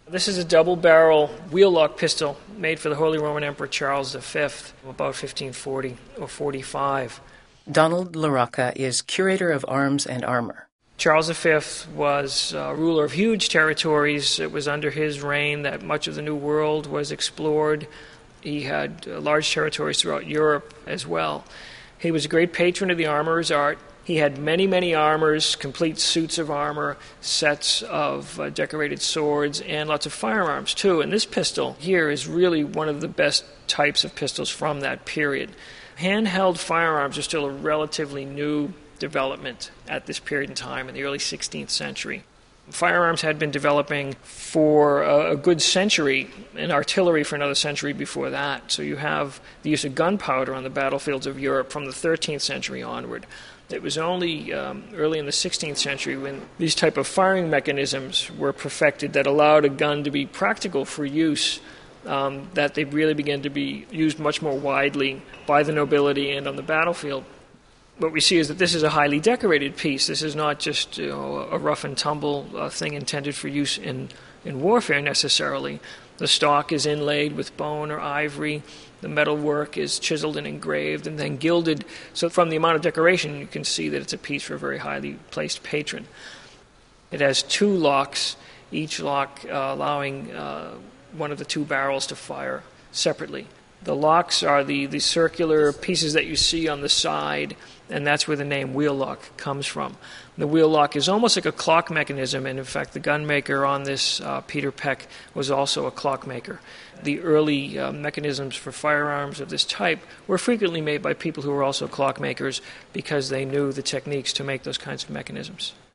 This is a double-barrel wheel-lock pistol made for the Holy Roman Emperor Charles V, about 1540 or 45. Donald LaRocca is curator of arms and armor. Charles V was ruler of huge territories. It was under his reign that much of the New World was explored. He had large territories throughout Europe as well. He was a great patron of the armorer's art. He had many, many armors, complete suits of armor, sets of decorated swords, and lots of firearms, too. And this pistol here is really one of the best types of pistols from that period. Handheld firearms are still a relatively new development at this period in time, in the early 16th century. Firearms had been developing for a good century, and artillery for another century before that. So you have the use of gunpowder on the battlefields of Europe from the 13th century onward. It was only early in the 16th century when these type of firing mechanisms were perfected that allowed a gun to be practical for use, that they really began to be used much more widely by the nobility and on the battlefield. What we see is that this is a highly decorated piece. This is not just a rough and tumble thing intended for use in warfare necessarily. The stock is inlaid with bone or ivory. The metal work is chiseled and engraved and then gilded. So from the amount of decoration, you can see that it's a piece for a very highly placed patron. It has two locks, each lock allowing one of the two barrels to fire separately. The locks are the circular pieces that you see on the side, and that's where the name wheel lock comes from. The wheel lock is almost like a clock mechanism, and in fact the gun maker on this, Peter Peck, was also a clock maker. The early mechanisms for firearms of this type were frequently made by people who were also clock makers because they knew the techniques to make those kinds of mechanisms.